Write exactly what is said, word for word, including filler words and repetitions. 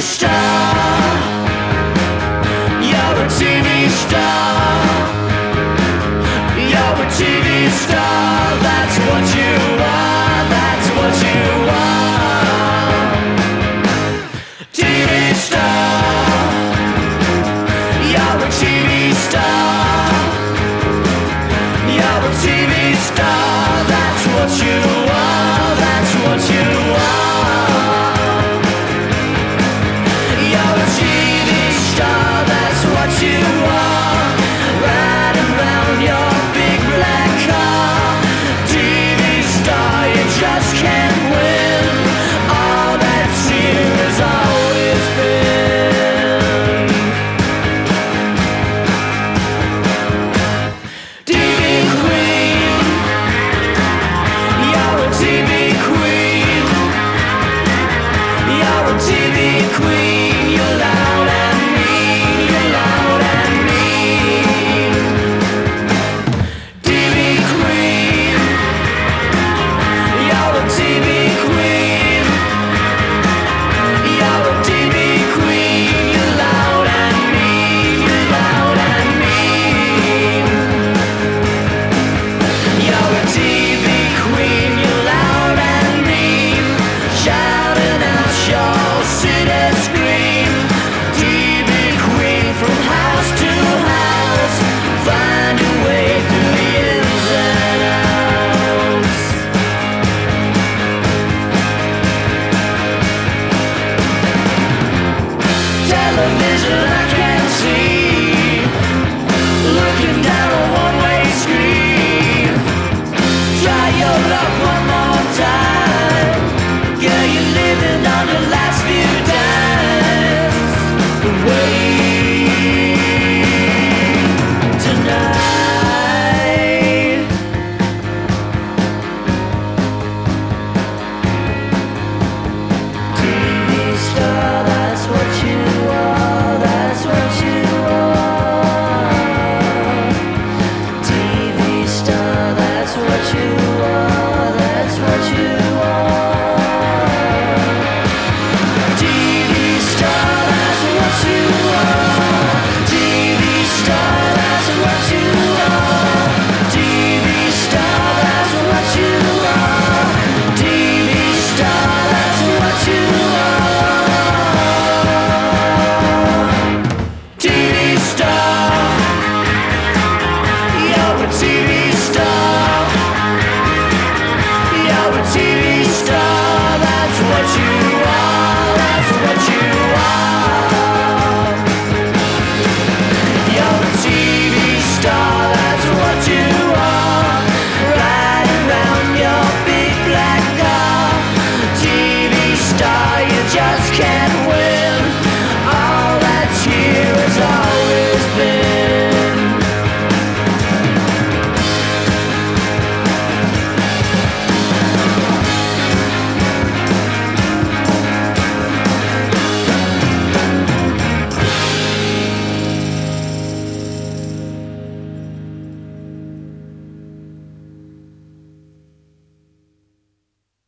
star. You're a T V star. You're a T V star. That's what you are. That's what you are. T V star. You're a T V star. You're a T V star. That's what you are. That's what you are. You're a T V star. That's what you are. Riding round your big black car. T V star, you just can't win. All that's here has always been. T V queen. You're a T V queen. You're a T V queen.